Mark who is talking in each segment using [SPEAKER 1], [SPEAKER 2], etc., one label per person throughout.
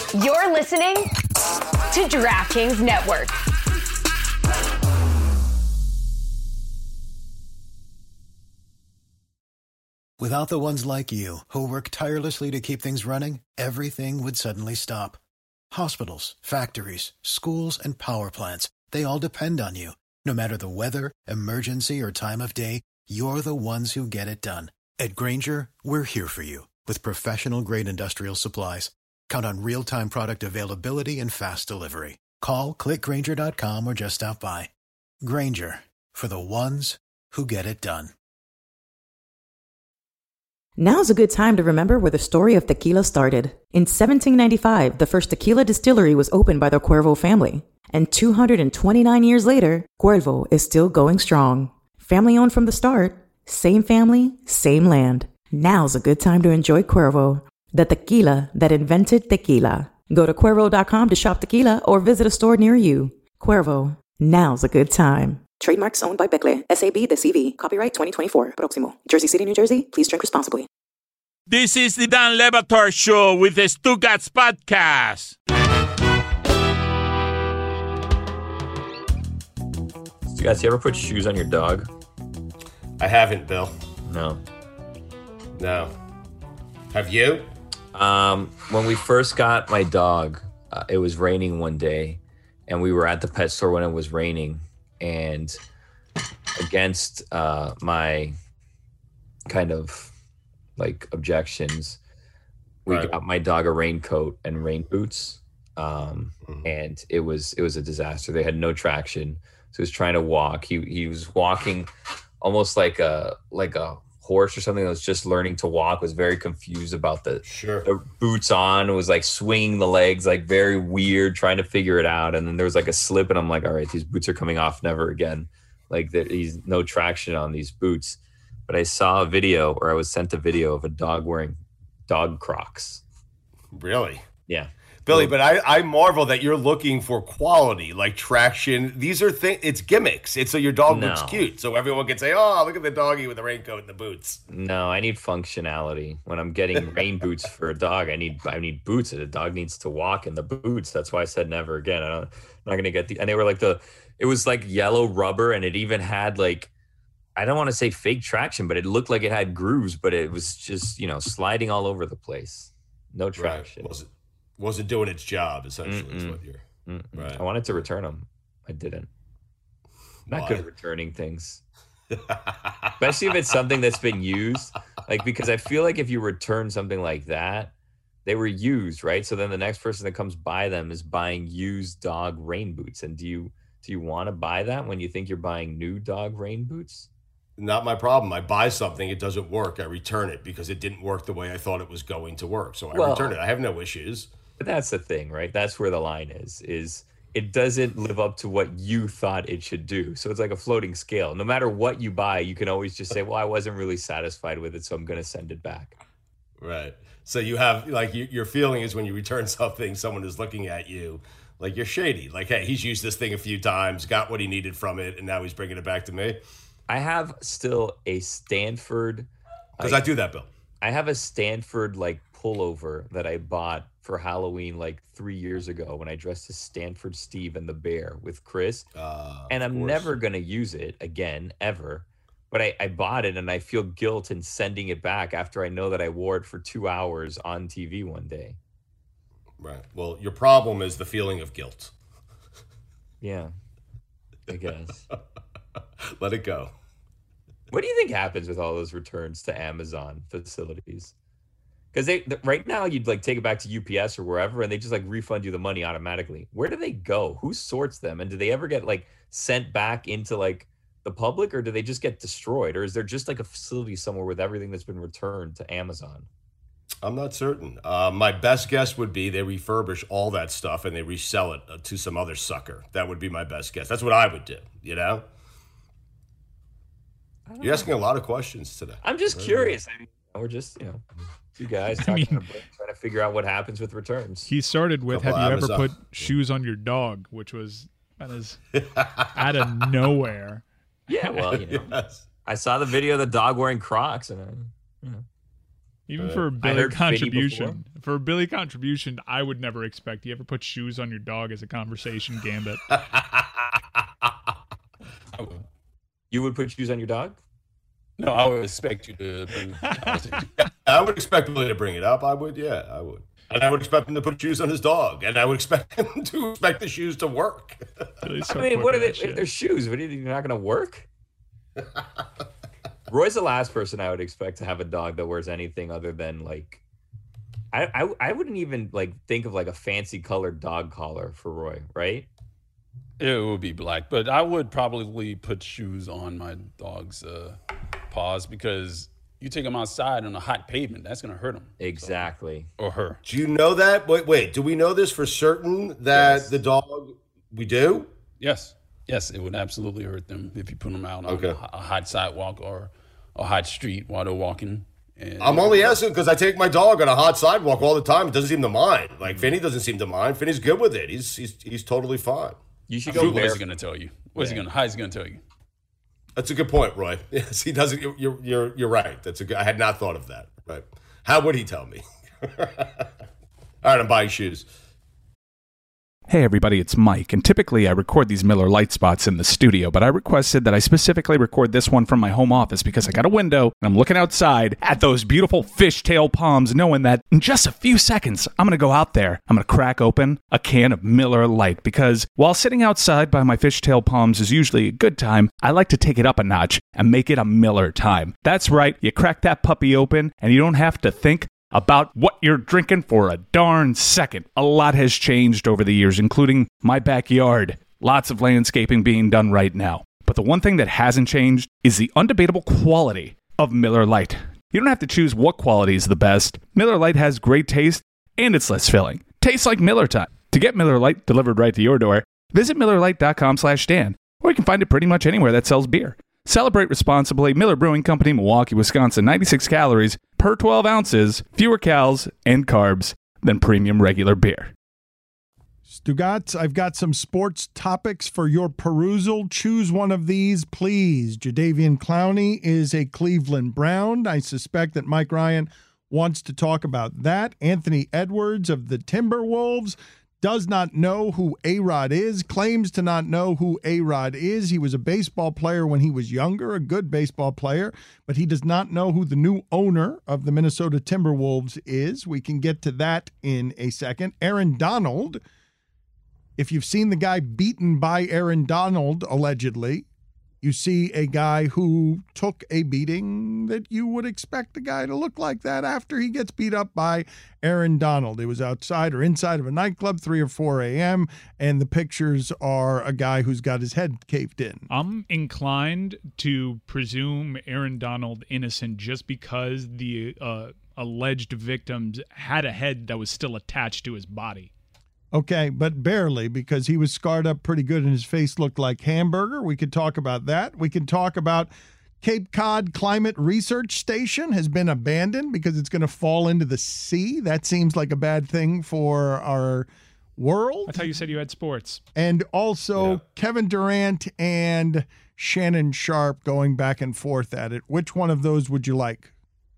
[SPEAKER 1] You're listening to DraftKings Network.
[SPEAKER 2] Without the ones like you, who work tirelessly to keep things running, everything would suddenly stop. Hospitals, factories, schools, and power plants, they all depend on you. No matter the weather, emergency, or time of day, you're the ones who get it done. At Grainger, we're here for you with professional-grade industrial supplies. Count on real-time product availability and fast delivery. Call, click Grainger.com, or just stop by. Grainger, for the ones who get it done.
[SPEAKER 3] Now's a good time to remember where the story of tequila started. In 1795, the first tequila distillery was opened by the Cuervo family. And 229 years later, Cuervo is still going strong. Family owned from the start, same family, same land. Now's a good time to enjoy Cuervo, the tequila that invented tequila. Go to Cuervo.com to shop tequila or visit a store near you. Cuervo, now's a good time. Trademarks owned by Becle, SAB, the CV. Copyright 2024. Próximo. Jersey City, New Jersey. Please drink responsibly.
[SPEAKER 4] This is the Dan Levator Show with the Stugatz Podcast.
[SPEAKER 5] Stugatz, you ever put shoes on your dog?
[SPEAKER 6] I haven't, Bill.
[SPEAKER 5] No.
[SPEAKER 6] Have you?
[SPEAKER 5] When we first got my dog, it was raining one day, and we were at the pet store when it was raining. And against my kind of like objections, we got my dog a raincoat and rain boots, and it was a disaster. They had no traction, so he was trying to walk. He was walking almost like a horse or something that was just learning to walk. Was very confused about the boots on. It was like swinging the legs like very weird, trying to figure it out. And then there was like a slip, and I'm like, all right, these boots are coming off never again. Like there's no traction on these boots. But I saw a video, or I was sent a video of a dog wearing dog Crocs.
[SPEAKER 6] Really?
[SPEAKER 5] Yeah.
[SPEAKER 6] Billy, but I marvel that you're looking for quality, like traction. These are things, it's gimmicks. It's so your dog looks cute. So everyone can say, oh, look at the doggy with the raincoat and the boots.
[SPEAKER 5] No, I need functionality. When I'm getting rain boots for a dog, I need boots. The dog needs to walk in the boots. That's why I said never again. I'm not going to get and they were like it was like yellow rubber, and it even had like, I don't want to say fake traction, but it looked like it had grooves, but it was just, sliding all over the place. No traction.
[SPEAKER 6] Right. Wasn't doing its job, essentially. Is what you're right.
[SPEAKER 5] I wanted to return them. I didn't. Not good at returning things. Especially if it's something that's been used. Like, because I feel like if you return something like that, they were used, right? So then the next person that comes by them is buying used dog rain boots. And do you want to buy that when you think you're buying new dog rain boots?
[SPEAKER 6] Not my problem. I buy something, it doesn't work. I return it because it didn't work the way I thought it was going to work. So I return it. I have no issues.
[SPEAKER 5] But that's the thing, right? That's where the line is it doesn't live up to what you thought it should do. So it's like a floating scale. No matter what you buy, you can always just say, well, I wasn't really satisfied with it, so I'm going to send it back.
[SPEAKER 6] Right. So you have, like, your feeling is when you return something, someone is looking at you like you're shady. Like, hey, he's used this thing a few times, got what he needed from it, and now he's bringing it back to me.
[SPEAKER 5] I have still a Stanford.
[SPEAKER 6] Because I do that, Bill.
[SPEAKER 5] I have a Stanford, like, pullover that I bought for Halloween like 3 years ago when I dressed as Stanford Steve and the Bear with Chris. And I'm never going to use it again, ever. But I bought it, and I feel guilt in sending it back after I know that I wore it for 2 hours on TV one day.
[SPEAKER 6] Right. Well, your problem is the feeling of guilt.
[SPEAKER 5] Yeah, I guess.
[SPEAKER 6] Let it go.
[SPEAKER 5] What do you think happens with all those returns to Amazon facilities? Because right now you'd like take it back to UPS or wherever, and they just like refund you the money automatically. Where do they go? Who sorts them? And do they ever get like sent back into like the public, or do they just get destroyed? Or is there just like a facility somewhere with everything that's been returned to Amazon?
[SPEAKER 6] I'm not certain. My best guess would be they refurbish all that stuff and they resell it to some other sucker. That would be my best guess. That's what I would do, you know? You're asking a lot of questions today.
[SPEAKER 5] I'm just curious. I mean, we're just, two guys talking trying to figure out what happens with returns.
[SPEAKER 7] He started with, have you ever put shoes on your dog, which was out of nowhere.
[SPEAKER 5] Yeah, well, yes. I saw the video of the dog wearing Crocs, and
[SPEAKER 7] Even for a Billy contribution. For a Billy contribution, I would never expect you ever put shoes on your dog as a conversation gambit.
[SPEAKER 5] You would put shoes on your dog?
[SPEAKER 8] No, I would expect you to bring the conversation.
[SPEAKER 6] I would expect Billy to bring it up. I would. And I would expect him to put shoes on his dog. And I would expect him to expect the shoes to work.
[SPEAKER 5] I mean, what are they? If they're shoes, what are you not going to work? Roy's the last person I would expect to have a dog that wears anything other than like, I wouldn't even like think of like a fancy colored dog collar for Roy, right?
[SPEAKER 8] It would be black, but I would probably put shoes on my dog's paws because you take them outside on a hot pavement, that's going to hurt them.
[SPEAKER 5] Exactly.
[SPEAKER 8] So, or her.
[SPEAKER 6] Do you know that? Wait, do we know this for certain that the dog, we do?
[SPEAKER 8] Yes, it would absolutely hurt them if you put them out on a hot sidewalk or a hot street while they're walking. And
[SPEAKER 6] I'm only asking because I take my dog on a hot sidewalk all the time. It doesn't seem to mind. Like Finney doesn't seem to mind. Finney's good with it. He's totally fine.
[SPEAKER 5] You should go.
[SPEAKER 8] What is he going to tell you? How is he going to tell you?
[SPEAKER 6] That's a good point, Roy. Yes, he doesn't. You're right. I had not thought of that. Right? How would he tell me? All right, I'm buying shoes.
[SPEAKER 9] Hey everybody, it's Mike, and typically I record these Miller Lite spots in the studio, but I requested that I specifically record this one from my home office because I got a window and I'm looking outside at those beautiful fishtail palms, knowing that in just a few seconds I'm going to go out there, I'm going to crack open a can of Miller Lite, because while sitting outside by my fishtail palms is usually a good time, I like to take it up a notch and make it a Miller time. That's right, you crack that puppy open and you don't have to think about what you're drinking for a darn second. A lot has changed over the years, including my backyard. Lots of landscaping being done right now. But the one thing that hasn't changed is the undebatable quality of Miller Lite. You don't have to choose what quality is the best. Miller Lite has great taste, and it's less filling. Tastes like Miller time. To get Miller Lite delivered right to your door, visit MillerLite.com/Dan, or you can find it pretty much anywhere that sells beer. Celebrate responsibly. Miller Brewing Company, Milwaukee, Wisconsin. 96 calories per 12 ounces, fewer calories and carbs than premium regular beer.
[SPEAKER 10] Stugotz, I've got some sports topics for your perusal. Choose one of these, please. Jadeveon Clowney is a Cleveland Brown. I suspect that Mike Ryan wants to talk about that. Anthony Edwards of the Timberwolves does not know who A-Rod is, claims to not know who A-Rod is. He was a baseball player when he was younger, a good baseball player, but he does not know who the new owner of the Minnesota Timberwolves is. We can get to that in a second. Aaron Donald, if you've seen the guy beaten by Aaron Donald, allegedly, you see a guy who took a beating that you would expect a guy to look like that after he gets beat up by Aaron Donald. It was outside or inside of a nightclub, 3 or 4 a.m., and the pictures are a guy who's got his head caved in.
[SPEAKER 7] I'm inclined to presume Aaron Donald innocent just because the alleged victims had a head that was still attached to his body.
[SPEAKER 10] Okay, but barely, because he was scarred up pretty good and his face looked like hamburger. We could talk about that. We can talk about Cape Cod Climate Research Station has been abandoned because it's going to fall into the sea. That seems like a bad thing for our world.
[SPEAKER 7] I thought you said you had sports.
[SPEAKER 10] And also Kevin Durant and Shannon Sharp going back and forth at it. Which one of those would you like?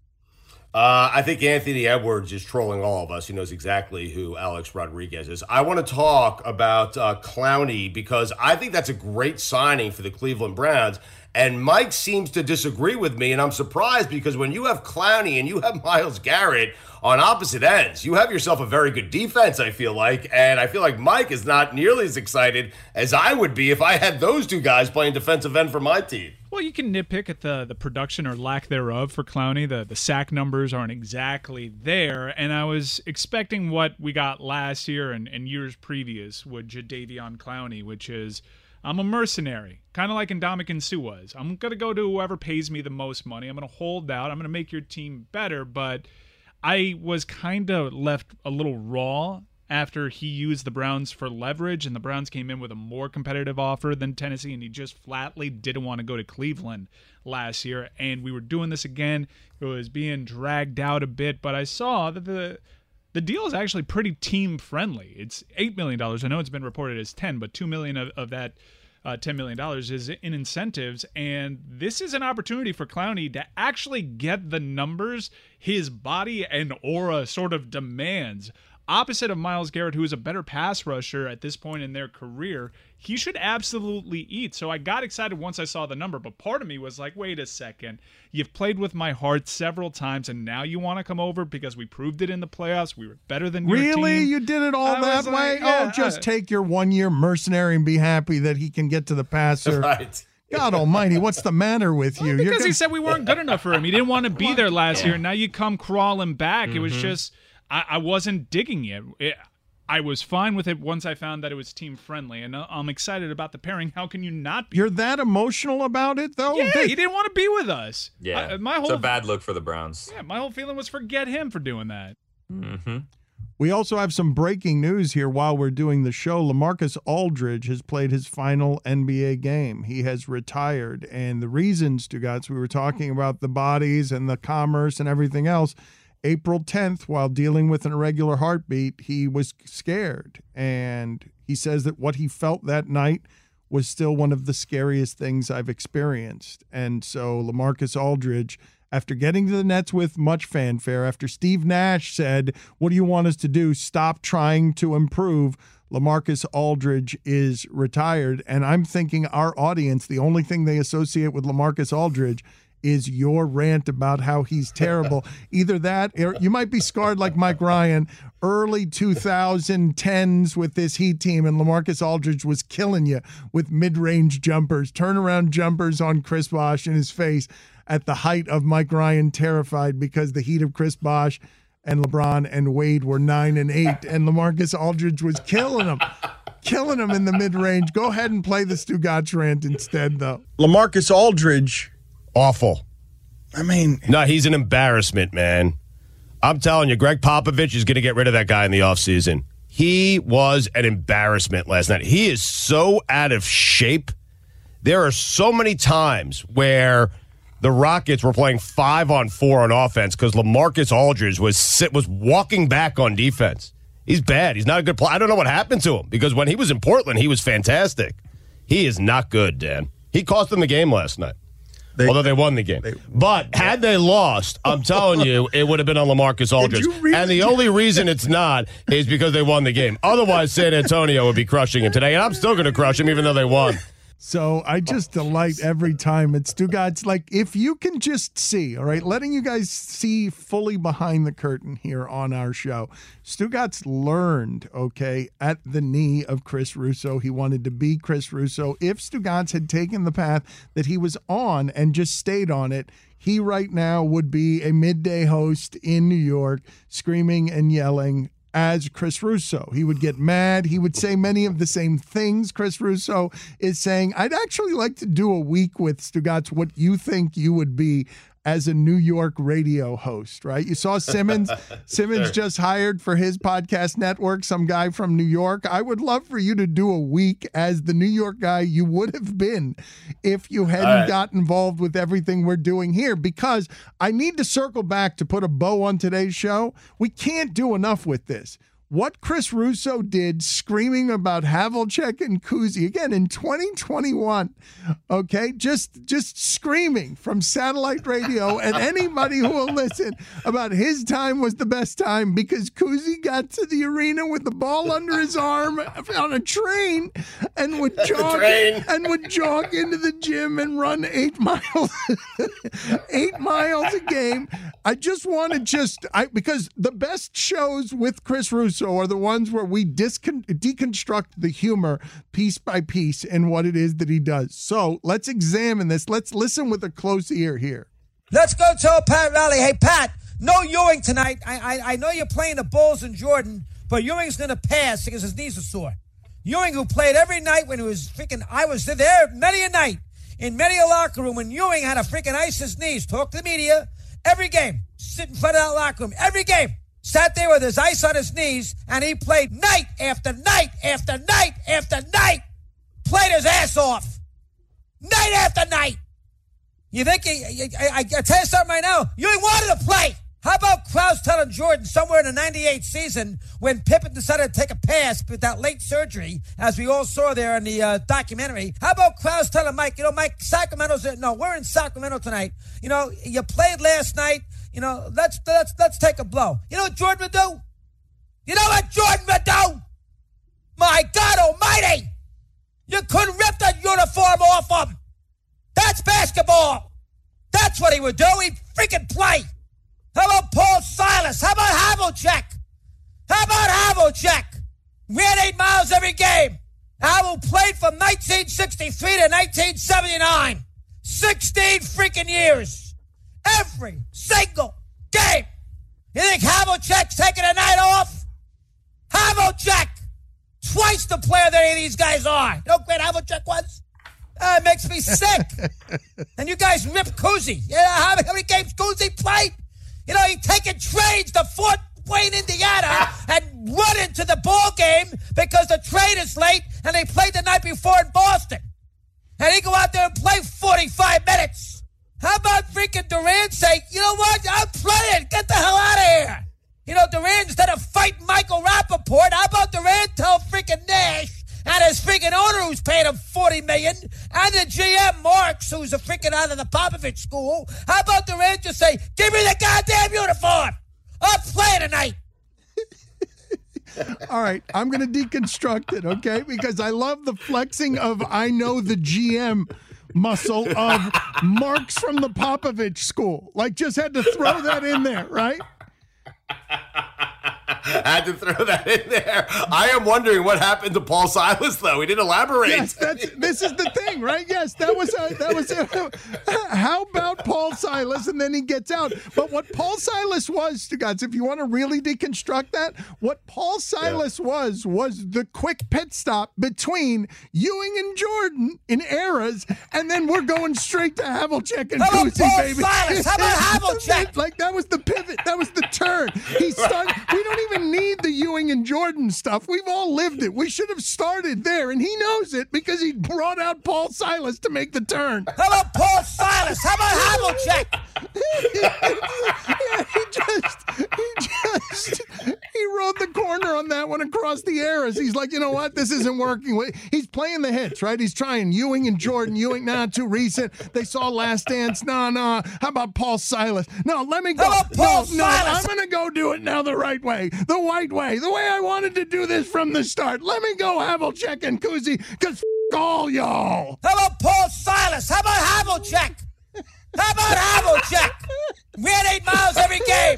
[SPEAKER 6] I think Anthony Edwards is trolling all of us. He knows exactly who Alex Rodriguez is. I want to talk about Clowney because I think that's a great signing for the Cleveland Browns. And Mike seems to disagree with me, and I'm surprised because when you have Clowney and you have Myles Garrett on opposite ends, you have yourself a very good defense, I feel like. And I feel like Mike is not nearly as excited as I would be if I had those two guys playing defensive end for my team.
[SPEAKER 7] Well, you can nitpick at the production or lack thereof for Clowney. The sack numbers aren't exactly there, and I was expecting what we got last year and years previous with Jadeveon Clowney, which is I'm a mercenary, kind of like Ndamukong Suh was. I'm going to go to whoever pays me the most money. I'm going to hold out. I'm going to make your team better, but I was kind of left a little raw after he used the Browns for leverage, and the Browns came in with a more competitive offer than Tennessee, and he just flatly didn't want to go to Cleveland last year. And we were doing this again. It was being dragged out a bit, but I saw that the deal is actually pretty team-friendly. It's $8 million. I know it's been reported as $10, but $2 million of that $10 million is in incentives. And this is an opportunity for Clowney to actually get the numbers his body and aura sort of demands. Opposite of Myles Garrett, who is a better pass rusher at this point in their career, he should absolutely eat. So I got excited once I saw the number, but part of me was like, wait a second. You've played with my heart several times, and now you want to come over because we proved it in the playoffs. We were better than your team.
[SPEAKER 10] Really? You did it all that way? Just take your 1 year mercenary and be happy that he can get to the passer.
[SPEAKER 6] Right.
[SPEAKER 10] God almighty, what's the matter with you?
[SPEAKER 7] Because he said we weren't good enough for him. He didn't want to be there last year, and now you come crawling back. It was just... I wasn't digging it. I was fine with it once I found that it was team friendly, and I'm excited about the pairing. How can you not be?
[SPEAKER 10] You're that emotional about it, though?
[SPEAKER 7] Yeah, he didn't want to be with us.
[SPEAKER 5] Yeah, it's a bad look for the Browns.
[SPEAKER 7] Yeah, my whole feeling was forget him for doing that.
[SPEAKER 5] Mm-hmm.
[SPEAKER 10] We also have some breaking news here while we're doing the show. LaMarcus Aldridge has played his final NBA game. He has retired, and the reasons, Stugotz, we were talking about the bodies and the commerce and everything else. April 10th, while dealing with an irregular heartbeat, he was scared. And he says that what he felt that night was still one of the scariest things I've experienced. And so LaMarcus Aldridge, after getting to the Nets with much fanfare, after Steve Nash said, what do you want us to do? Stop trying to improve. LaMarcus Aldridge is retired. And I'm thinking our audience, the only thing they associate with LaMarcus Aldridge is your rant about how he's terrible. Either that, or you might be scarred like Mike Ryan, early 2010s with this Heat team, and LaMarcus Aldridge was killing you with mid-range jumpers, turnaround jumpers on Chris Bosh in his face at the height of Mike Ryan terrified because the heat of Chris Bosh and LeBron and Wade were 9 and 8, and LaMarcus Aldridge was killing him. Killing him in the mid-range. Go ahead and play the Stugotz rant instead, though.
[SPEAKER 6] LaMarcus Aldridge, awful.
[SPEAKER 10] I mean,
[SPEAKER 6] no, he's an embarrassment, man. I'm telling you, Greg Popovich is going to get rid of that guy in the offseason. He was an embarrassment last night. He is so out of shape. There are so many times where the Rockets were playing 5-on-4 on offense because LaMarcus Aldridge was walking back on defense. He's bad. He's not a good player. I don't know what happened to him because when he was in Portland, he was fantastic. He is not good, Dan. He cost them the game last night. Although they won the game. But had they lost, I'm telling you, it would have been on LaMarcus Aldridge. And the only reason it's not is because they won the game. Otherwise, San Antonio would be crushing him today. And I'm still going to crush him even though they won.
[SPEAKER 10] So I just delight every time. It's Stugotz. Like, if you can just see, all right, letting you guys see fully behind the curtain here on our show. Stugotz learned, okay, at the knee of Chris Russo. He wanted to be Chris Russo. If Stugotz had taken the path that he was on and just stayed on it, he right now would be a midday host in New York, screaming and yelling as Chris Russo. He would get mad. He would say many of the same things Chris Russo is saying. I'd actually like to do a week with Stugotz what you think you would be as a New York radio host, right? You saw Simmons. Simmons
[SPEAKER 6] Sure.
[SPEAKER 10] just hired for his podcast network some guy from New York. I would love for you to do a week as the New York guy you would have been if you hadn't got involved with everything we're doing here, because I need to circle back to put a bow on today's show. We can't do enough with this. What Chris Russo did screaming about Havlicek and Kuzi, again, in 2021, okay, just screaming from satellite radio, and anybody who will listen about his time was the best time because Kuzi got to the arena with the ball under his arm on a train and would jog into the gym and run 8 miles, 8 miles a game. I just want to because the best shows with Chris Russo are the ones where we deconstruct the humor piece by piece in what it is that he does. So let's examine this. Let's listen with a close ear here.
[SPEAKER 11] Let's go tell Pat Riley. Hey, Pat, no Ewing tonight. I know you're playing the Bulls and Jordan, but Ewing's going to pass because his knees are sore. Ewing, who played every night when he was freaking, I was there many a night in many a locker room when Ewing had to freaking ice his knees, talk to the media, every game, sit in front of that locker room, every game. Sat there with his ice on his knees, and he played night after night after night after night. Played his ass off. Night after night. You think, I tell you something right now, Ewing wanted to play. How about Krause telling Jordan somewhere in the 98 season when Pippen decided to take a pass with that late surgery, as we all saw there in the documentary? How about Krause telling Mike, Mike, we're in Sacramento tonight. You played last night. Let's take a blow. You know what Jordan would do? You know what Jordan would do? My God almighty! You couldn't rip that uniform off him. That's basketball. That's what he would do. He'd freaking play. How about Paul Silas? How about Havlicek? Ran 8 miles every game. Havel played from 1963 to 1979. 16 freaking years. Every single game. You think Havlicek's taking a night off? Havlicek! Twice the player that any of these guys are. You know how great Havlicek was? It makes me sick. And you guys rip Cousy. How many games Cousy played? He'd taken trades to Fort Wayne, Indiana, and run into the ball game because the trade is late and they played the night before in Boston. And he'd go out there and play 45 minutes. How about freaking Durant say, you know what, I'm playing, get the hell out of here. Durant, instead of fighting Michael Rappaport, how about Durant tell freaking Nash and his freaking owner who's paying him $40 million, and the GM Marks, who's a freaking out of the Popovich school, how about Durant just say, give me the goddamn uniform. I'm playing tonight.
[SPEAKER 10] All right, I'm going to deconstruct it, okay? Because I love the flexing of I know the GM muscle of Marks from the Popovich school. Just had to throw that in there, right?
[SPEAKER 6] Had to throw that in there. I am wondering what happened to Paul Silas, though. He didn't elaborate.
[SPEAKER 10] Yes, this is the thing, right? Yes, that was how about Paul Silas? And then he gets out. But what Paul Silas was, guys, if you want to really deconstruct that, what Paul Silas was the quick pit stop between Ewing and Jordan in eras, and then we're going straight to Havlicek and Cousy, baby.
[SPEAKER 11] Silas? How about Havlicek?
[SPEAKER 10] That was the pivot. That was the turn. We don't even need the Ewing and Jordan stuff. We've all lived it. We should have started there, and he knows it because he brought out Paul Silas to make the turn.
[SPEAKER 11] How about Paul Silas? How about Havlicek?
[SPEAKER 10] He rode the corner on that one across the eras. He's like, you know what? This isn't working. He's playing the hits, right? He's trying Ewing and Jordan. Ewing, too recent. They saw Last Dance. No. How about Paul Silas? No, let me go.
[SPEAKER 11] How about Paul Silas?
[SPEAKER 10] I'm going to go do it now the right way, the white way, the way I wanted to do this from the start. Let me go Havlicek and Cousy, because all y'all.
[SPEAKER 11] How about Paul Silas? How about Havlicek? How about Havlicek? Ran 8 miles every game.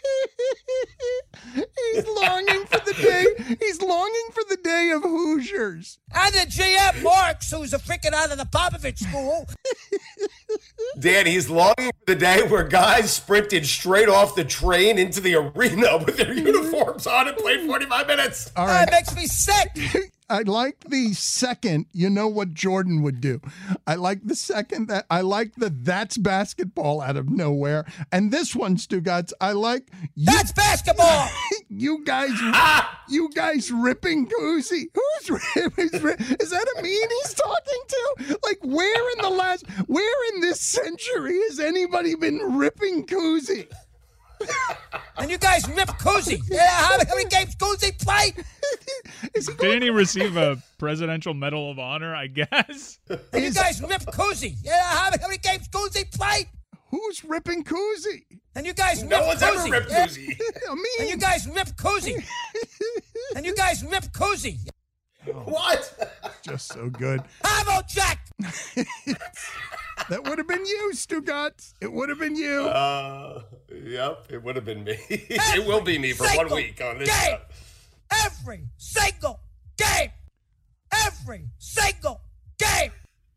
[SPEAKER 10] He's longing for the day. He's longing for the day of Hoosiers.
[SPEAKER 11] And the GM Marks, who's a freaking out of the Popovich school.
[SPEAKER 6] Dan, he's longing for the day where guys sprinted straight off the train into the arena with their uniforms on and played 45 minutes.
[SPEAKER 10] All right.
[SPEAKER 11] It makes me sick.
[SPEAKER 10] I like the second, you know what Jordan would do. I like the second that I like that's basketball out of nowhere. And this one, Stugotz, I like
[SPEAKER 11] that's basketball.
[SPEAKER 10] You guys ripping Cousy. Who's ripping? Is that a mean he's talking to? Where in this century has anybody been ripping Cousy?
[SPEAKER 11] And you guys rip Cousy. How many games Cousy played?
[SPEAKER 7] Didn't he receive a Presidential Medal of Honor, I guess?
[SPEAKER 11] And you guys rip Cousy. How many games Cousy played?
[SPEAKER 10] Who's ripping Cousy?
[SPEAKER 11] And you guys rip
[SPEAKER 6] No one's
[SPEAKER 11] Cousy.
[SPEAKER 6] ever ripped Cousy.
[SPEAKER 11] And you guys rip Cousy. And you guys rip Cousy.
[SPEAKER 6] What?
[SPEAKER 10] Just so good.
[SPEAKER 11] Havlicek.
[SPEAKER 10] That would have been you, Stugotz. It would have been you.
[SPEAKER 6] Yep, it would have been me. It will be me for 1 week on this show.
[SPEAKER 11] Every single game. Every single game.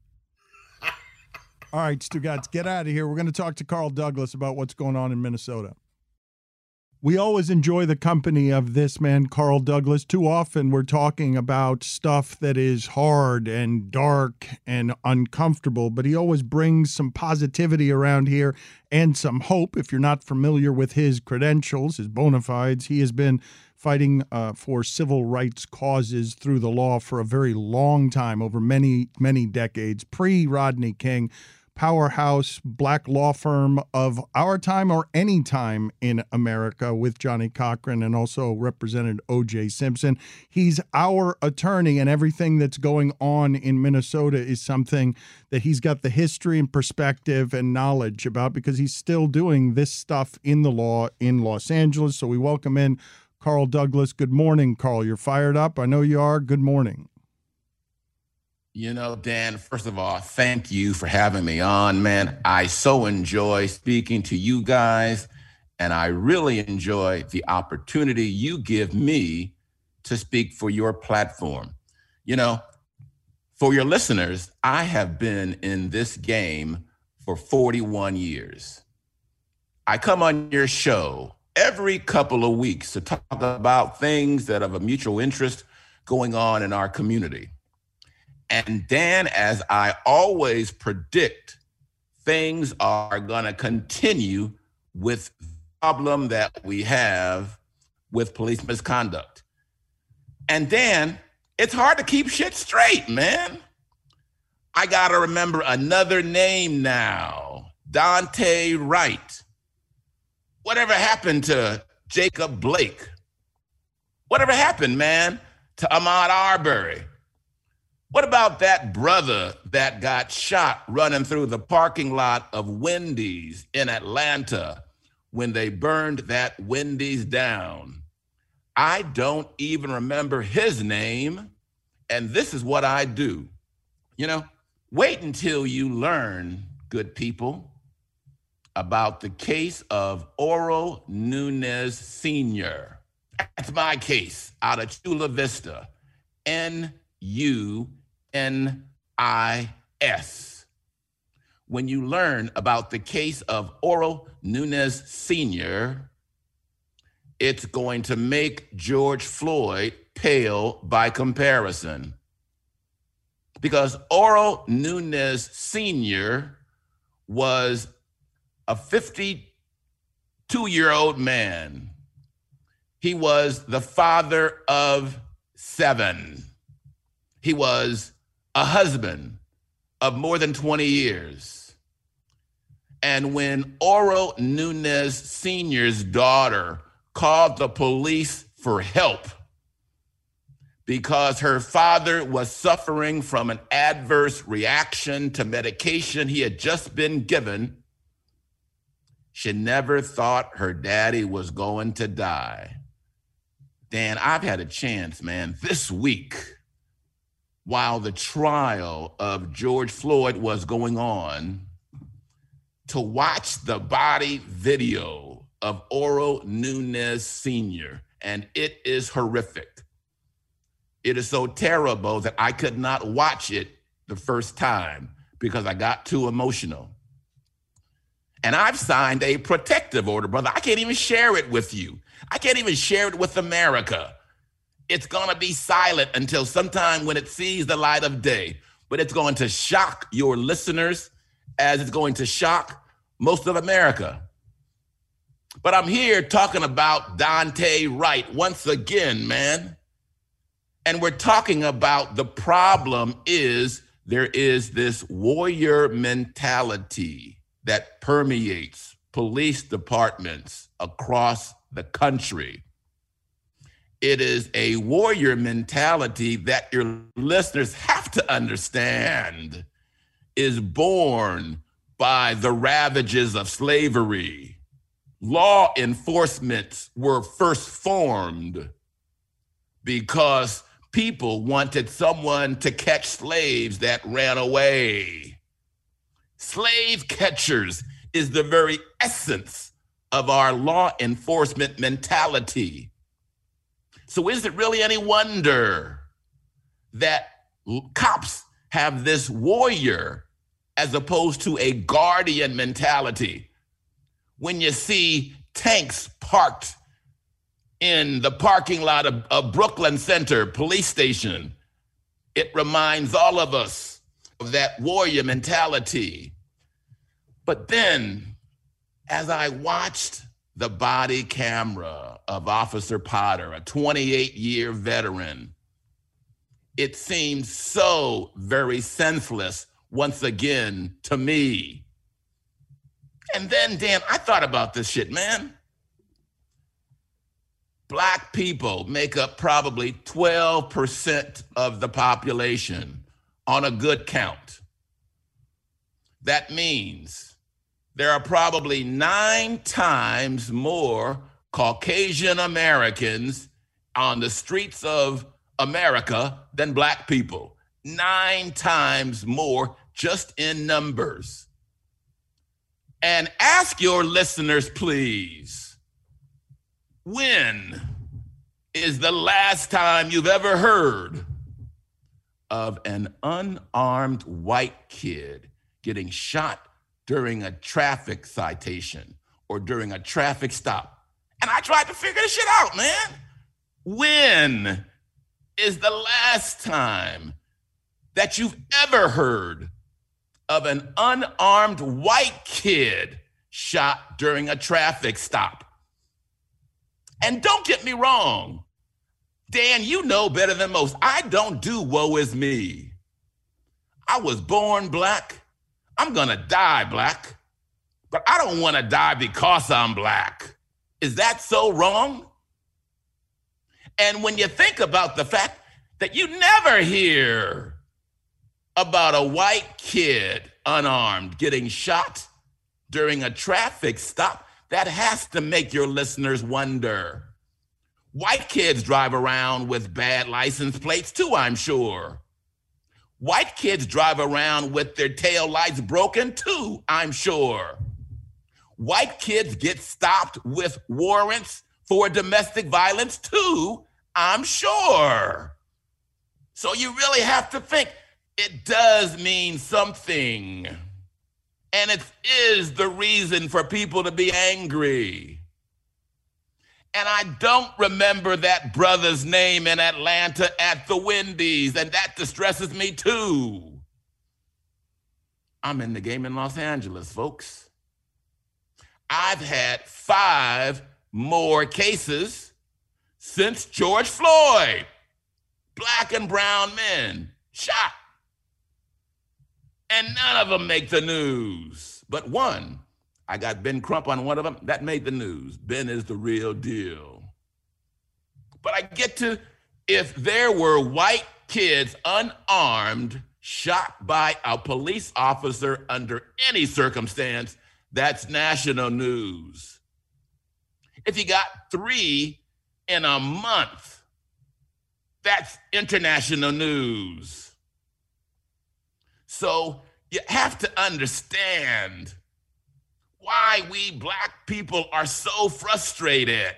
[SPEAKER 10] All right, Stugotz, get out of here. We're going to talk to Carl Douglas about what's going on in Minnesota. We always enjoy the company of this man, Carl Douglas. Too often we're talking about stuff that is hard and dark and uncomfortable, but he always brings some positivity around here and some hope. If you're not familiar with his credentials, his bona fides, he has been fighting for civil rights causes through the law for a very long time, over many, many decades, pre-Rodney King. powerhouse black law firm of our time or any time in America with Johnnie Cochran and also represented O.J. Simpson. He's our attorney, and everything that's going on in Minnesota is something that he's got the history and perspective and knowledge about because he's still doing this stuff in the law in Los Angeles. So we welcome in Carl Douglas. Good morning, Carl. You're fired up. I know you are. Good morning.
[SPEAKER 12] You know, Dan, first of all, thank you for having me on, man. I so enjoy speaking to you guys, and I really enjoy the opportunity you give me to speak for your platform. You know, for your listeners, I have been in this game for 41 years. I come on your show every couple of weeks to talk about things that are of a mutual interest going on in our community. And Dan, as I always predict, things are going to continue with the problem that we have with police misconduct. And Dan, it's hard to keep shit straight, man. I got to remember another name now, Dante Wright. Whatever happened to Jacob Blake? Whatever happened, man, to Ahmaud Arbery? What about that brother that got shot running through the parking lot of Wendy's in Atlanta when they burned that Wendy's down? I don't even remember his name, and this is what I do. You know, wait until you learn, good people, about the case of Oro Nunez Sr. That's my case out of Chula Vista, N-U-N-I-S. When you learn about the case of Oro Nunez Sr., it's going to make George Floyd pale by comparison. Because Oro Nunez Sr. was a 52-year-old man. He was the father of 7. He was a husband of more than 20 years. And when Oro Nunez Sr.'s daughter called the police for help because her father was suffering from an adverse reaction to medication he had just been given, she never thought her daddy was going to die. Dan, I've had a chance, man, this week, while the trial of George Floyd was going on, to watch the body video of Oro Nunez Sr., and it is horrific. It is so terrible that I could not watch it the first time because I got too emotional. And I've signed a protective order, brother. I can't even share it with you. I can't even share it with America. It's going to be silent until sometime when it sees the light of day. But it's going to shock your listeners as it's going to shock most of America. But I'm here talking about Dante Wright once again, man. And we're talking about the problem is there is this warrior mentality that permeates police departments across the country. It is a warrior mentality that your listeners have to understand is born by the ravages of slavery. Law enforcement were first formed because people wanted someone to catch slaves that ran away. Slave catchers is the very essence of our law enforcement mentality. So is it really any wonder that cops have this warrior as opposed to a guardian mentality? When you see tanks parked in the parking lot of Brooklyn Center Police Station, it reminds all of us of that warrior mentality. But then, as I watched the body camera of Officer Potter, a 28-year veteran, it seemed so very senseless once again to me. And then, Dan, I thought about this shit, man. Black people make up probably 12% of the population on a good count. That means there are probably 9 times more Caucasian Americans on the streets of America than black people. 9 times more just in numbers. And ask your listeners, please, when is the last time you've ever heard of an unarmed white kid getting shot during a traffic citation or during a traffic stop? And I tried to figure this shit out, man. When is the last time that you've ever heard of an unarmed white kid shot during a traffic stop? And don't get me wrong, Dan, you know better than most. I don't do woe is me. I was born black. I'm gonna die black, but I don't wanna die because I'm black. Is that so wrong? And when you think about the fact that you never hear about a white kid unarmed getting shot during a traffic stop, that has to make your listeners wonder. White kids drive around with bad license plates too, I'm sure. White kids drive around with their tail lights broken too, I'm sure. White kids get stopped with warrants for domestic violence too, I'm sure. So you really have to think, it does mean something. And it is the reason for people to be angry. And I don't remember that brother's name in Atlanta at the Wendy's, and that distresses me too. I'm in the game in Los Angeles, folks. I've had 5 more cases since George Floyd. Black and brown men shot. And none of them make the news. But one, I got Ben Crump on one of them, that made the news. Ben is the real deal. But I get to, if there were white kids unarmed, shot by a police officer under any circumstance, that's national news. If you got 3 in a month, that's international news. So you have to understand why we black people are so frustrated.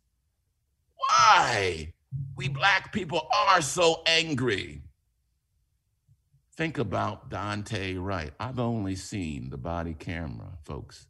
[SPEAKER 12] Why we black people are so angry. Think about Daunte Wright. I've only seen the body camera, folks.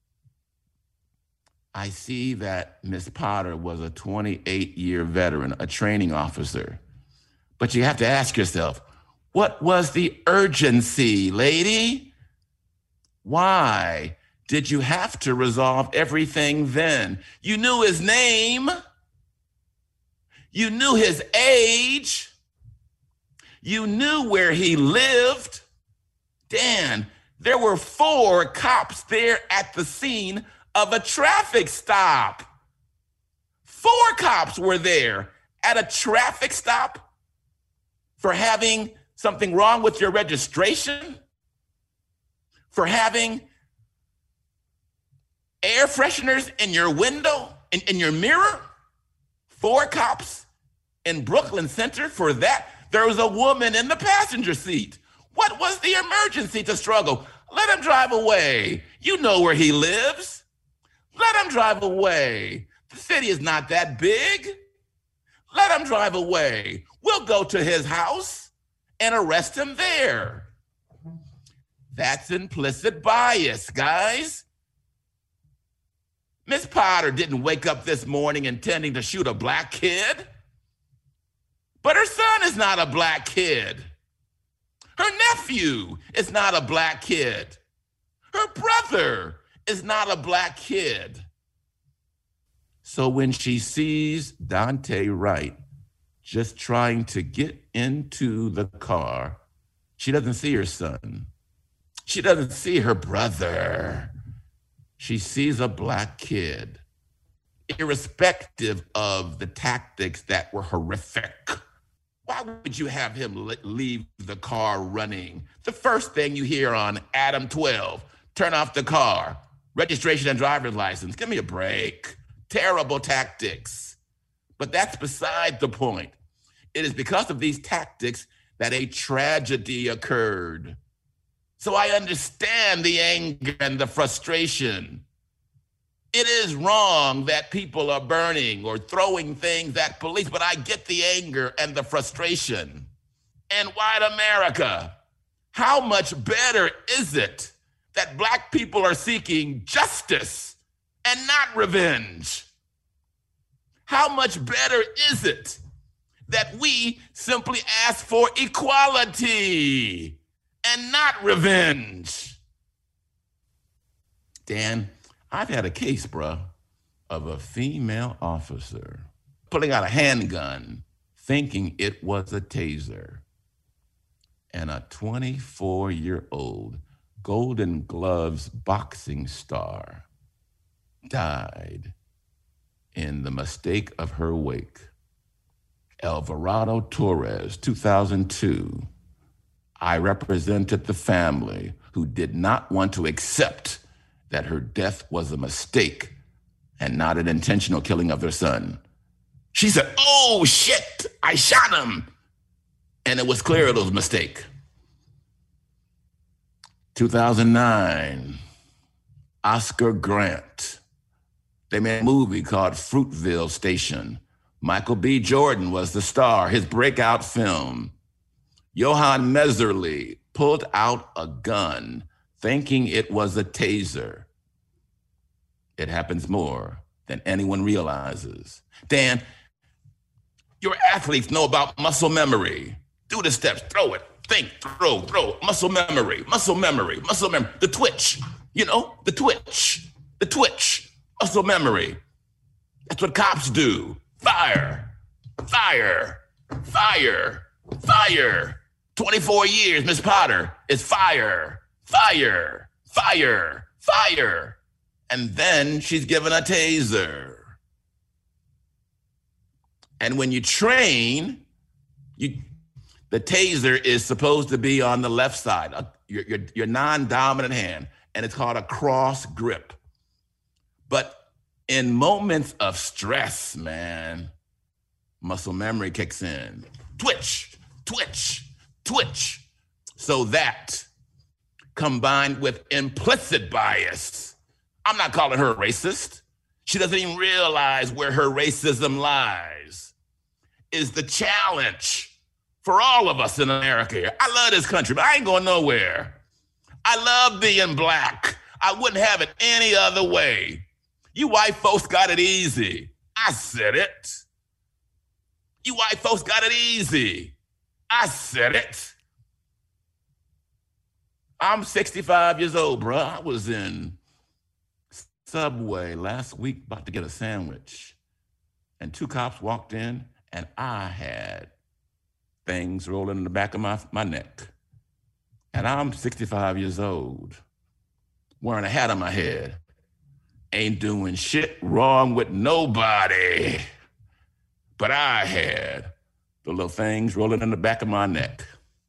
[SPEAKER 12] I see that Miss Potter was a 28-year veteran, a training officer. But you have to ask yourself, what was the urgency, lady? Why did you have to resolve everything then? You knew his name. You knew his age. You knew where he lived. Dan, there were 4 cops there at the scene of a traffic stop. 4 cops were there at a traffic stop for having something wrong with your registration, for having air fresheners in your window, in your mirror. 4 cops in Brooklyn Center for that. There was a woman in the passenger seat. What was the emergency to struggle? Let him drive away. You know where he lives. Let him drive away. The city is not that big. Let him drive away. We'll go to his house and arrest him there. That's implicit bias, guys. Miss Potter didn't wake up this morning intending to shoot a black kid. But her son is not a black kid. Her nephew is not a black kid. Her brother is not a black kid. So when she sees Daunte Wright just trying to get into the car, She doesn't see her son. She doesn't see her brother. She sees a black kid, irrespective of the tactics that were horrific. Why would you have him leave the car running? The first thing you hear on Adam 12, turn off the car, registration and driver's license. Give me a break. Terrible tactics. But that's beside the point. It is because of these tactics that a tragedy occurred. So I understand the anger and the frustration. It is wrong that people are burning or throwing things at police, but I get the anger and the frustration. In white America, how much better is it that black people are seeking justice and not revenge? How much better is it that we simply ask for equality and not revenge? Dan, I've had a case, bruh, of a female officer pulling out a handgun thinking it was a taser. And a 24-year-old Golden Gloves boxing star died in the mistake of her wake. Alvarado Torres, 2002. I represented the family who did not want to accept that her death was a mistake and not an intentional killing of their son. She said, "Oh shit, I shot him." And it was clear it was a mistake. 2009, Oscar Grant. They made a movie called Fruitville Station. Michael B. Jordan was the star, his breakout film. Johann Meserly pulled out a gun thinking it was a taser. It happens more than anyone realizes. Dan, your athletes know about muscle memory. Do the steps, throw it, think, throw, muscle memory, muscle memory, muscle memory. The twitch, the twitch, muscle memory. That's what cops do. Fire, fire, fire, fire. 24 years, Miss Potter is fire, fire, fire, fire. And then she's given a taser. And when you train, the taser is supposed to be on the left side, your non-dominant hand, and it's called a cross grip. But in moments of stress, man, muscle memory kicks in. Twitch, twitch, twitch. So that, combined with implicit bias, I'm not calling her a racist. She doesn't even realize where her racism lies, is the challenge for all of us in America here. I love this country, but I ain't going nowhere. I love being black. I wouldn't have it any other way. You white folks got it easy. I said it. You white folks got it easy. I said it. I'm 65 years old, bro. I was in Subway last week about to get a sandwich, and two cops walked in, and I had things rolling in the back of my neck. And I'm 65 years old, wearing a hat on my head, ain't doing shit wrong with nobody. But I had the little things rolling in the back of my neck.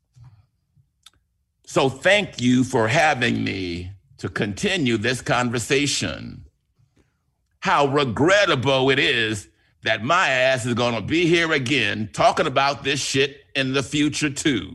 [SPEAKER 12] So thank you for having me to continue this conversation. How regrettable it is that my ass is gonna be here again talking about this shit in the future too,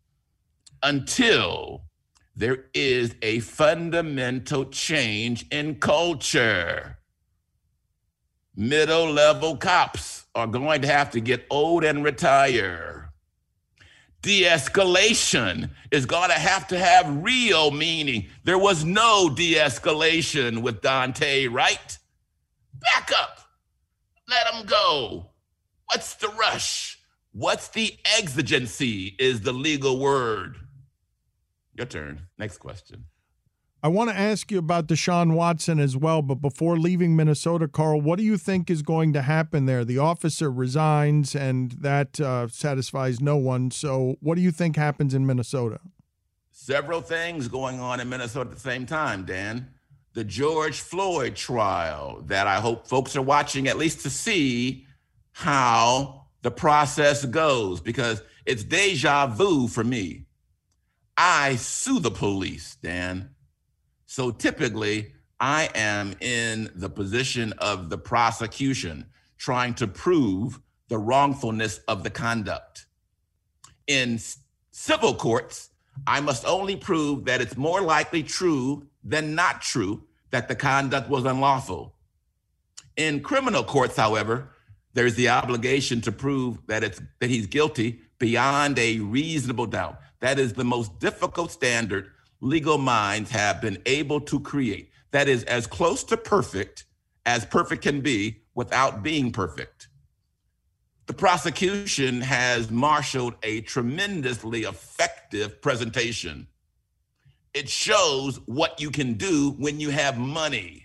[SPEAKER 12] until there is a fundamental change in culture. Middle-level cops are going to have to get old and retire. De-escalation is going to have real meaning. There was no de-escalation with Dante, right? Back up. Let him go. What's the rush? What's the exigency is the legal word. Your turn. Next question.
[SPEAKER 10] I want to ask you about Deshaun Watson as well, but before leaving Minnesota, Carl, what do you think is going to happen there? The officer resigns, and that satisfies no one. So what do you think happens in Minnesota?
[SPEAKER 12] Several things going on in Minnesota at the same time, Dan. The George Floyd trial that I hope folks are watching at least to see how the process goes, because it's deja vu for me. I sue the police, Dan. So typically, I am in the position of the prosecution trying to prove the wrongfulness of the conduct. In civil courts, I must only prove that it's more likely true than not true that the conduct was unlawful. In criminal courts, however, there's the obligation to prove that he's guilty beyond a reasonable doubt. That is the most difficult standard legal minds have been able to create. That is as close to perfect as perfect can be without being perfect. The prosecution has marshaled a tremendously effective presentation. It shows what you can do when you have money.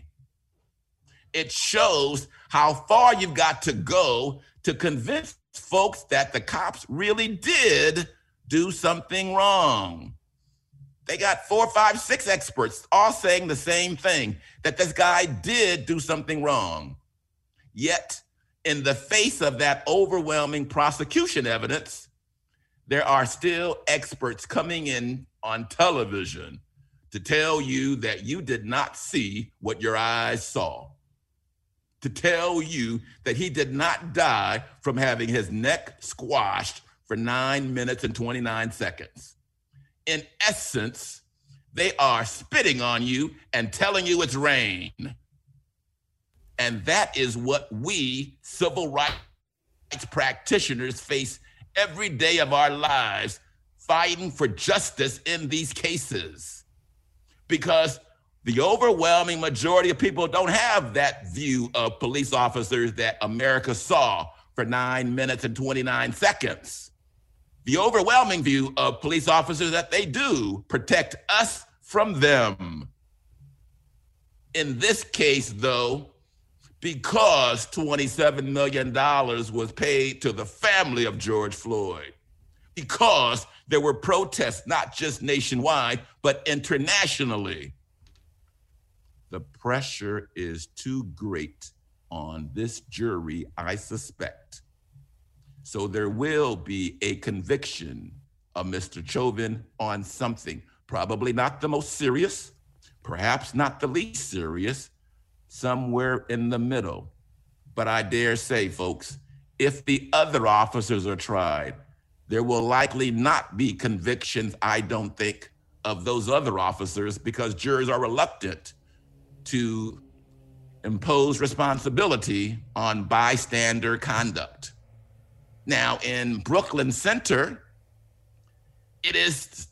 [SPEAKER 12] It shows how far you've got to go to convince folks that the cops really did do something wrong. They got 4, 5, 6 experts all saying the same thing, that this guy did do something wrong. Yet, in the face of that overwhelming prosecution evidence, there are still experts coming in on television to tell you that you did not see what your eyes saw, to tell you that he did not die from having his neck squashed for 9 minutes and 29 seconds. In essence, they are spitting on you and telling you it's rain. And that is what we civil rights practitioners face every day of our lives, fighting for justice in these cases. Because the overwhelming majority of people don't have that view of police officers that America saw for 9 minutes and 29 seconds. The overwhelming view of police officers that they do protect us from them. In this case, though, because $27 million was paid to the family of George Floyd, because there were protests not just nationwide, but internationally, the pressure is too great on this jury, I suspect. So there will be a conviction of Mr. Chauvin on something, probably not the most serious, perhaps not the least serious, somewhere in the middle. But I dare say, folks, if the other officers are tried, there will likely not be convictions, I don't think, of those other officers, because jurors are reluctant to impose responsibility on bystander conduct. Now, in Brooklyn Center, it is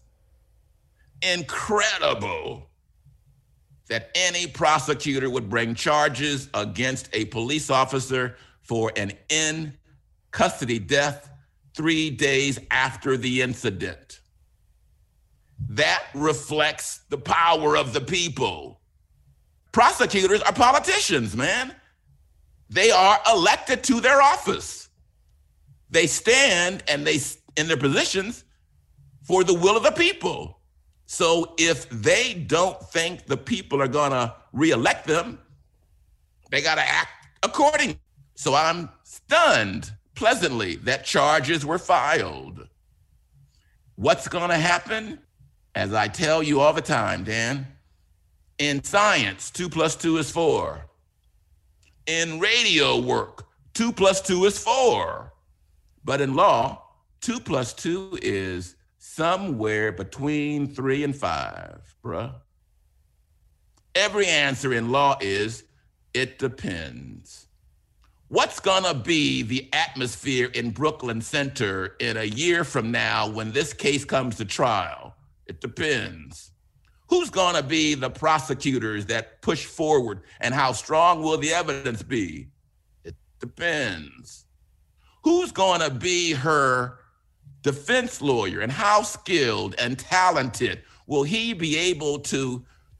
[SPEAKER 12] incredible that any prosecutor would bring charges against a police officer for an in-custody death 3 days after the incident. That reflects the power of the people. Prosecutors are politicians, man. They are elected to their office. They stand and they in their positions for the will of the people. So if they don't think the people are gonna reelect them, they gotta act accordingly. So I'm stunned pleasantly that charges were filed. What's gonna happen? As I tell you all the time, Dan, in science, 2 + 2 is 4. In radio work, 2 + 2 is 4. But in law, 2 + 2 is somewhere between 3 and 5, bruh. Every answer in law is, it depends. What's gonna be the atmosphere in Brooklyn Center in a year from now when this case comes to trial? It depends. Who's gonna be the prosecutors that push forward, and how strong will the evidence be? It depends. Who's gonna be her defense lawyer, and how skilled and talented will he be able to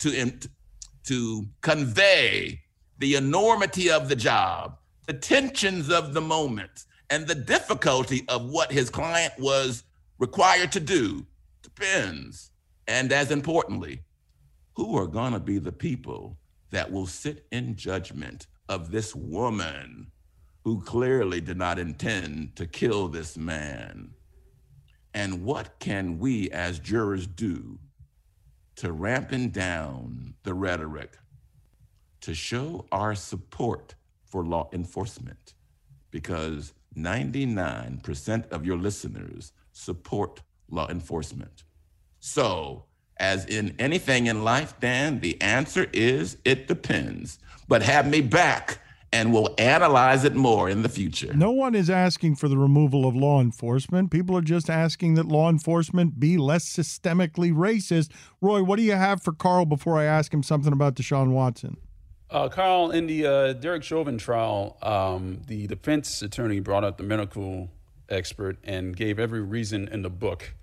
[SPEAKER 12] to convey the enormity of the job, the tensions of the moment, and the difficulty of what his client was required to do depends. And as importantly, who are going to be the people that will sit in judgment of this woman who clearly did not intend to kill this man? And what can we as jurors do to rampen down the rhetoric, to show our support for law enforcement? Because 99% of your listeners support law enforcement. So, as in anything in life, Dan, the answer is it depends. But have me back and we'll analyze it more in the future.
[SPEAKER 10] No one is asking for the removal of law enforcement. People are just asking that law enforcement be less systemically racist. Roy, what do you have for Carl before I ask him something about Deshaun Watson?
[SPEAKER 8] Carl, in the Derek Chauvin trial, the defense attorney brought up the medical expert and gave every reason in the book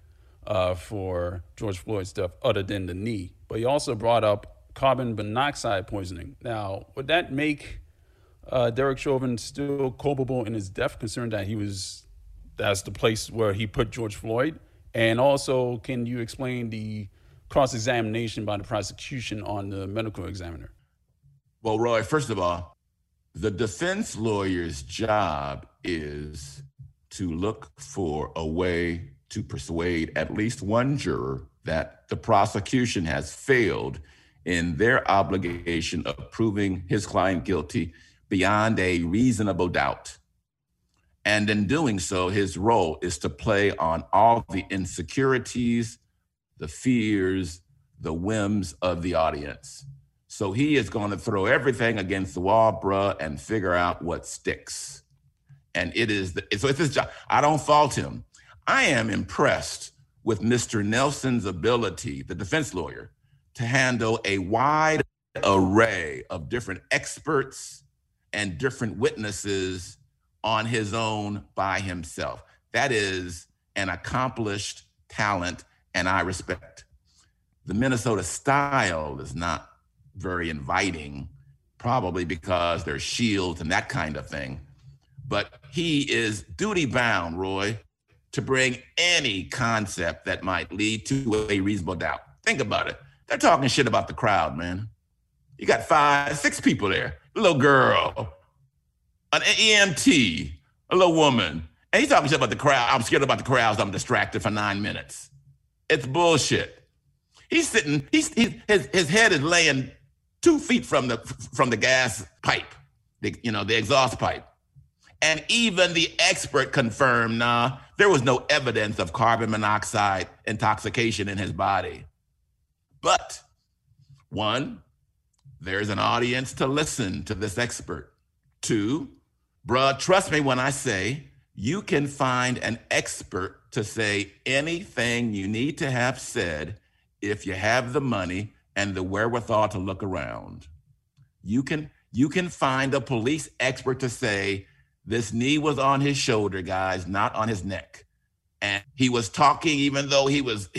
[SPEAKER 8] for George Floyd's death other than the knee. But he also brought up carbon monoxide poisoning. Now, would that make Derek Chauvin still culpable in his death, considering that that's the place where he put George Floyd? And also, can you explain the cross-examination by the prosecution on the medical examiner?
[SPEAKER 12] Well, Roy, first of all, the defense lawyer's job is to look for a way to persuade at least one juror that the prosecution has failed in their obligation of proving his client guilty beyond a reasonable doubt. And in doing so, his role is to play on all the insecurities, the fears, the whims of the audience. So he is going to throw everything against the wall, bruh, and figure out what sticks. And it's his job. I don't fault him. I am impressed with Mr. Nelson's ability, the defense lawyer, to handle a wide array of different experts and different witnesses on his own by himself. That is an accomplished talent, and I respect. The Minnesota style is not very inviting, probably because there's shields and that kind of thing. But he is duty-bound, Roy, to bring any concept that might lead to a reasonable doubt. Think about it. They're talking shit about the crowd, man. You got 5, 6 people there. A little girl, an EMT, a little woman. And he's talking shit about the crowd. I'm scared about the crowds. I'm distracted for 9 minutes. It's bullshit. He's sitting, his head is laying 2 feet from the gas pipe, the exhaust pipe. And even the expert confirmed, there was no evidence of carbon monoxide intoxication in his body. But 1, there's an audience to listen to this expert. 2, bruh, trust me when I say you can find an expert to say anything you need to have said if you have the money and the wherewithal to look around. You can find a police expert to say, this knee was on his shoulder, guys, not on his neck. And he was talking even though he was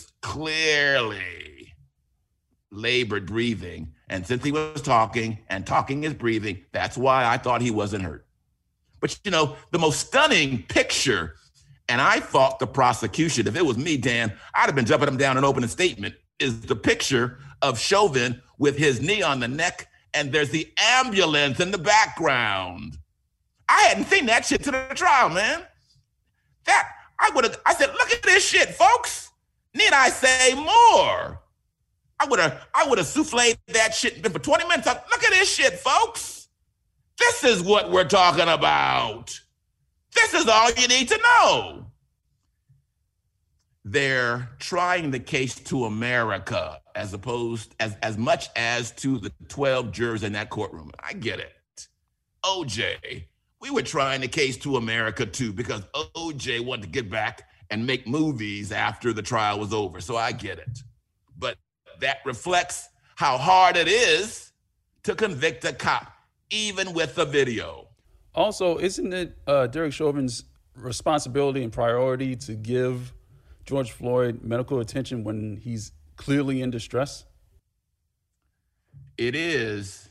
[SPEAKER 12] clearly labored breathing. And since he was talking, and talking is breathing, that's why I thought he wasn't hurt. But the most stunning picture, and I fought the prosecution. If it was me, Dan, I'd have been jumping him down and opening a statement, is the picture of Chauvin with his knee on the neck, and there's the ambulance in the background. I hadn't seen that shit to the trial, man. I said, look at this shit, folks. Need I say more? I would have souffled that shit for 20 minutes. Look at this shit, folks. This is what we're talking about. This is all you need to know. They're trying the case to America as much as to the 12 jurors in that courtroom. I get it. OJ, we were trying the case to America too, because OJ wanted to get back and make movies after the trial was over. So I get it. But that reflects how hard it is to convict a cop, even with the video.
[SPEAKER 8] Also, isn't it Derek Chauvin's responsibility and priority to give George Floyd medical attention when he's clearly in distress?
[SPEAKER 12] it is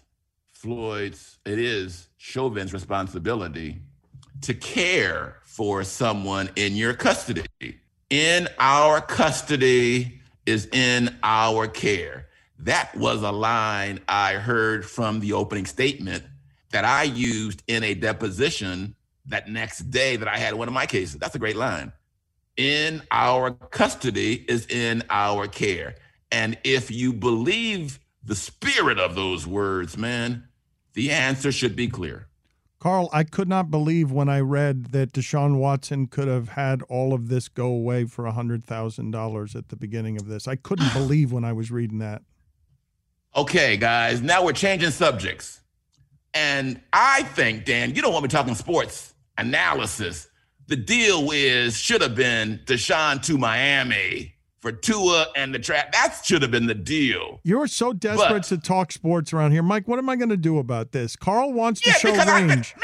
[SPEAKER 12] Chauvin's responsibility to care for someone in your custody. In our custody is in our care. That was a line I heard from the opening statement that I used in a deposition that next day that I had one of my cases. That's a great line. In our custody is in our care. And if you believe the spirit of those words, man, the answer should be clear.
[SPEAKER 10] Carl, I could not believe when I read that Deshaun Watson could have had all of this go away for $100,000 at the beginning of this. I couldn't believe when I was reading that.
[SPEAKER 12] Okay, guys, now we're changing subjects. And I think, Dan, you don't want me talking sports analysis. The deal should have been Deshaun to Miami for Tua and the trap. That should have been the deal.
[SPEAKER 10] You're so desperate to talk sports around here. Mike, what am I going to do about this? Carl wants to show range.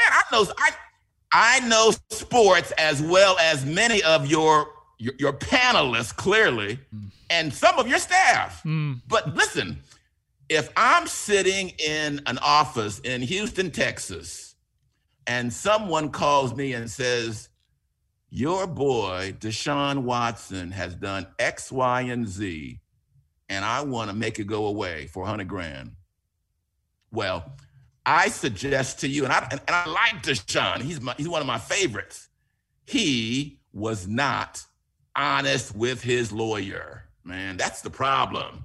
[SPEAKER 12] I know sports as well as many of your panelists, clearly, and some of your staff. But listen, if I'm sitting in an office in Houston, Texas, and someone calls me and says, your boy, Deshaun Watson, has done X, Y, and Z, and I want to make it go away for $100,000. Well, I suggest to you, and I like Deshaun. He's one of my favorites. He was not honest with his lawyer, man. That's the problem.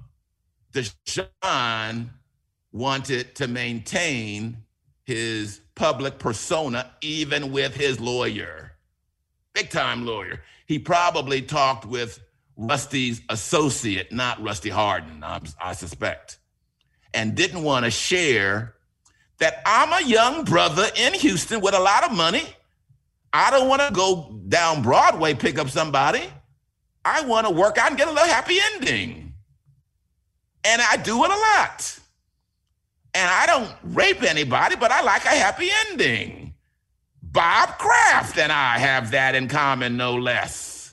[SPEAKER 12] Deshaun wanted to maintain his public persona even with his lawyer. Big time lawyer. He probably talked with Rusty's associate, not Rusty Hardin, I suspect, and didn't want to share that I'm a young brother in Houston with a lot of money. I don't want to go down Broadway, pick up somebody. I want to work out and get a little happy ending. And I do it a lot. And I don't rape anybody, but I like a happy ending. Bob Kraft and I have that in common, no less.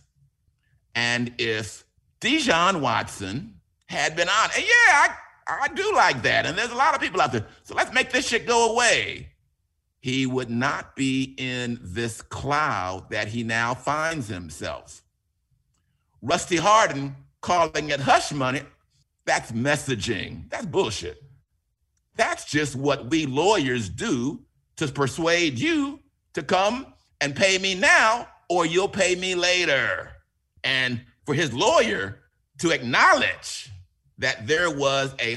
[SPEAKER 12] And if Deshaun Watson had been on, and yeah, I do like that. And there's a lot of people out there. So let's make this shit go away. He would not be in this cloud that he now finds himself. Rusty Hardin calling it hush money, that's messaging. That's bullshit. That's just what we lawyers do to persuade you to come and pay me now, or you'll pay me later. And for his lawyer to acknowledge that there was a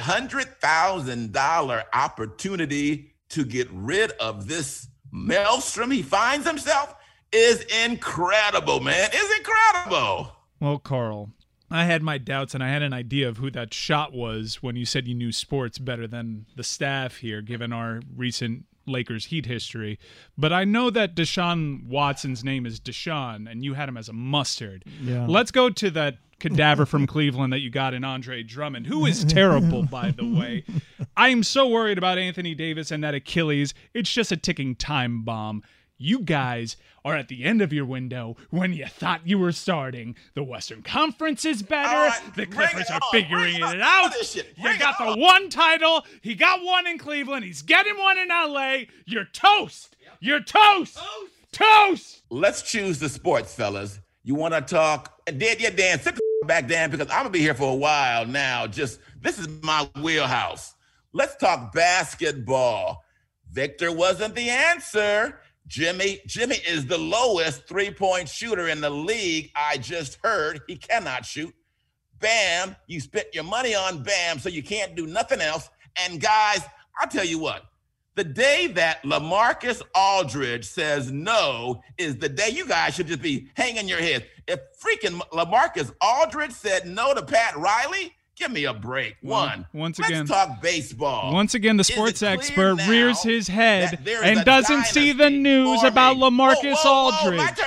[SPEAKER 12] $100,000 opportunity to get rid of this maelstrom he finds himself is incredible, man. It's incredible.
[SPEAKER 7] Well, Carl, I had my doubts, and I had an idea of who that shot was when you said you knew sports better than the staff here, given our recent Lakers Heat history. But I know that Deshaun Watson's name is Deshaun, and you had him as a mustard.
[SPEAKER 10] Yeah.
[SPEAKER 7] Let's go to that cadaver from Cleveland that you got in Andre Drummond, who is terrible, by the way. I am so worried about Anthony Davis and that Achilles. It's just a ticking time bomb. You guys are at the end of your window when you thought you were starting. The Western Conference is better. The Clippers are figuring it out. You got the one title. He got one in Cleveland. He's getting one in LA. You're toast. You're toast. Toast.
[SPEAKER 12] Let's choose the sports, fellas. You want to talk? Dan, sit the back, Dan, because I'm going to be here for a while now. This is my wheelhouse. Let's talk basketball. Victor wasn't the answer. Jimmy is the lowest three-point shooter in the league. I just heard he cannot shoot. Bam, you spent your money on Bam, so you can't do nothing else. And guys, I'll tell you what, the day that LaMarcus Aldridge says no is the day you guys should just be hanging your heads. If freaking LaMarcus Aldridge said no to Pat Riley, give me a break.
[SPEAKER 7] Once again,
[SPEAKER 12] let's talk baseball.
[SPEAKER 7] Once again, the sports expert rears his head and doesn't see the news about LaMarcus Aldridge.
[SPEAKER 12] My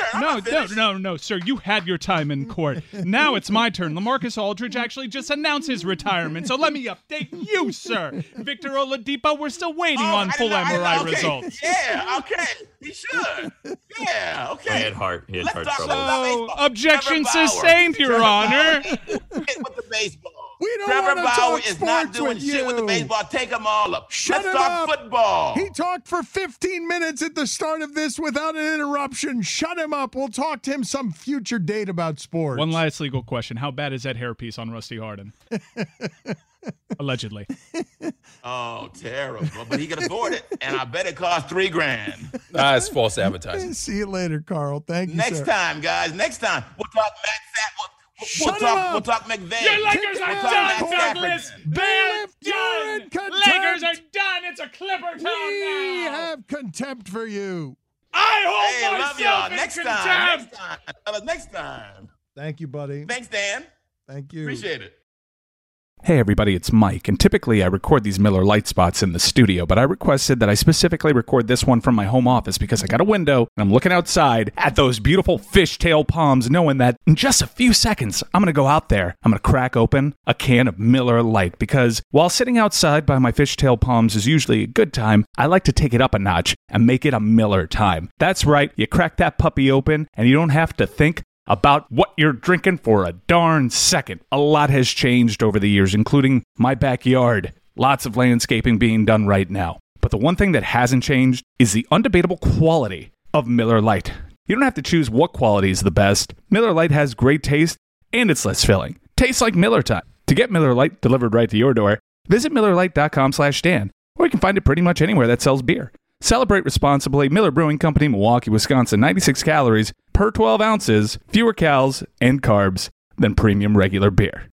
[SPEAKER 12] turn.
[SPEAKER 7] No, sir. You had your time in court. Now it's my turn. LaMarcus Aldridge actually just announced his retirement, so let me update you, sir. Victor Oladipo, we're still waiting on full MRI results.
[SPEAKER 12] Yeah, okay. He should. Yeah, okay.
[SPEAKER 5] He had heart trouble.
[SPEAKER 7] So, objection sustained, Your Honor.
[SPEAKER 12] With the baseball.
[SPEAKER 10] We don't
[SPEAKER 12] Trevor
[SPEAKER 10] want to
[SPEAKER 12] Bauer
[SPEAKER 10] talk
[SPEAKER 12] is not
[SPEAKER 10] sports
[SPEAKER 12] doing
[SPEAKER 10] with
[SPEAKER 12] shit with the
[SPEAKER 10] you.
[SPEAKER 12] baseball. Take them all up.
[SPEAKER 10] Shut
[SPEAKER 12] Let's
[SPEAKER 10] him
[SPEAKER 12] talk
[SPEAKER 10] up.
[SPEAKER 12] football.
[SPEAKER 10] He talked for 15 minutes at the start of this without an interruption. Shut him up. We'll talk to him some future date about sports.
[SPEAKER 7] One last legal question. How bad is that hairpiece on Rusty Hardin? Allegedly.
[SPEAKER 12] Oh, terrible. But he can afford it. And I bet it costs $3,000.
[SPEAKER 8] That's false advertising.
[SPEAKER 10] See you later, Carl. Thank you,
[SPEAKER 12] Next
[SPEAKER 10] sir.
[SPEAKER 12] time, guys. Next time. We'll talk Matt Fat. We'll talk McVay.
[SPEAKER 7] Your Lakers
[SPEAKER 12] We'll
[SPEAKER 7] are
[SPEAKER 12] talk
[SPEAKER 7] done,
[SPEAKER 12] Matt
[SPEAKER 7] Douglas.
[SPEAKER 12] Stafford.
[SPEAKER 7] They're
[SPEAKER 10] You're in
[SPEAKER 7] done.
[SPEAKER 10] contempt.
[SPEAKER 7] Lakers are done. It's a Clipper town
[SPEAKER 10] We
[SPEAKER 7] now.
[SPEAKER 10] have contempt for you.
[SPEAKER 7] I hold
[SPEAKER 12] Hey, love
[SPEAKER 7] myself
[SPEAKER 12] y'all.
[SPEAKER 7] in
[SPEAKER 12] Next
[SPEAKER 7] contempt.
[SPEAKER 12] time. Next time.
[SPEAKER 10] Thank you, buddy.
[SPEAKER 12] Thanks, Dan.
[SPEAKER 10] Thank you.
[SPEAKER 12] Appreciate it.
[SPEAKER 9] Hey everybody, it's Mike, and typically I record these Miller Lite spots in the studio, but I requested that I specifically record this one from my home office because I got a window and I'm looking outside at those beautiful fishtail palms, knowing that in just a few seconds I'm going to go out there, I'm going to crack open a can of Miller Lite, because while sitting outside by my fishtail palms is usually a good time, I like to take it up a notch and make it a Miller time. That's right, you crack that puppy open and you don't have to think about what you're drinking for a darn second. A lot has changed over the years, including my backyard. Lots of landscaping being done right now. But the one thing that hasn't changed is the undebatable quality of Miller Lite. You don't have to choose what quality is the best. Miller Lite has great taste, and it's less filling. Tastes like Miller time. To get Miller Lite delivered right to your door, visit MillerLite.com/Dan, or you can find it pretty much anywhere that sells beer. Celebrate responsibly. Miller Brewing Company, Milwaukee, Wisconsin. 96 calories per 12 ounces, fewer calories and carbs than premium regular beer.